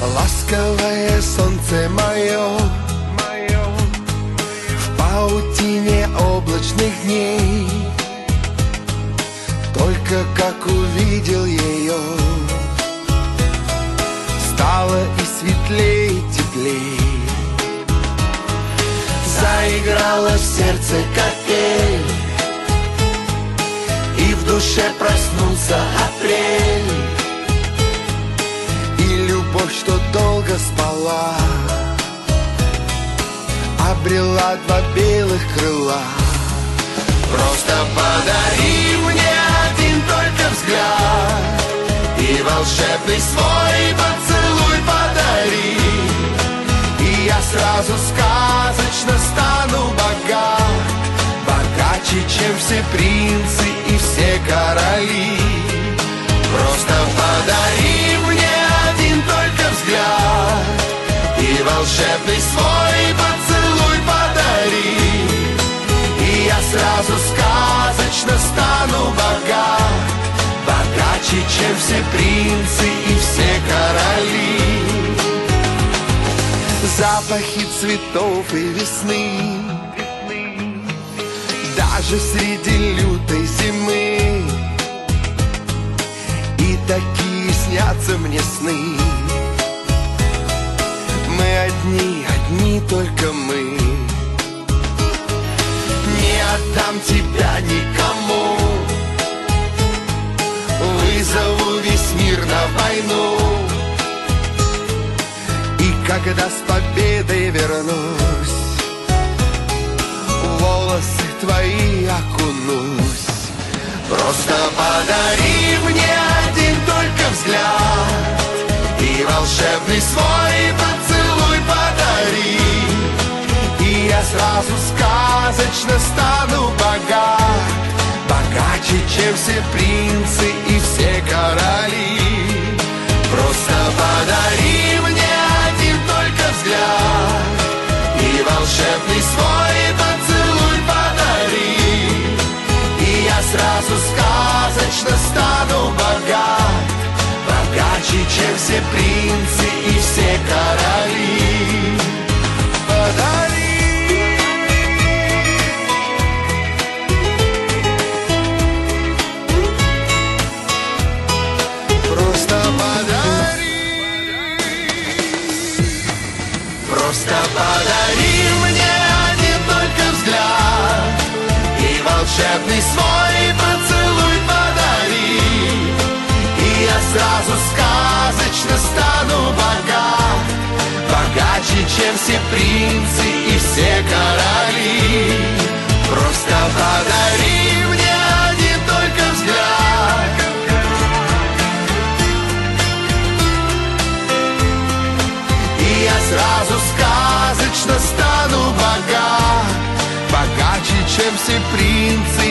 Ласковое солнце мое в паутине облачных дней. Только как увидел ее, стало и светлей, и теплей. Заиграла в сердце капель, и в душе проснулся апрель. И любовь, что долго спала, обрела два белых крыла. Просто подари мне один только взгляд, и волшебный свой поцелуй подари, и я сразу сказочно стану богат, богаче, чем все принцы и все короли. Просто подари мне один только взгляд, и волшебный свой поцелуй подари, и я сразу сказочно стану богат, богаче, чем все принцы и все короли. Запахи цветов и весны, даже среди лютой зимы, и такие снятся мне сны. Мы одни, одни только мы. Не отдам тебя никому, вызову весь мир на войну, и когда с победой вернусь, в волосы твои окунусь. Просто подари мне один только взгляд, и волшебный свой поцелуй подари, и я сразу сказочно стану богат, богаче, чем все принцы и все короли. Просто подари мне один только взгляд, и волшебный свой поцелуй подари, и я сразу сказочно стану богат, богаче, чем все принцы и все короли. Подари. Просто подари мне один только взгляд, и волшебный свой поцелуй подари, и я сразу сказочно стану богат, богаче, чем все принцы и все короли. Просто подари мне один только взгляд, и я сразу сказочно стану богат, богаче, чем все принцы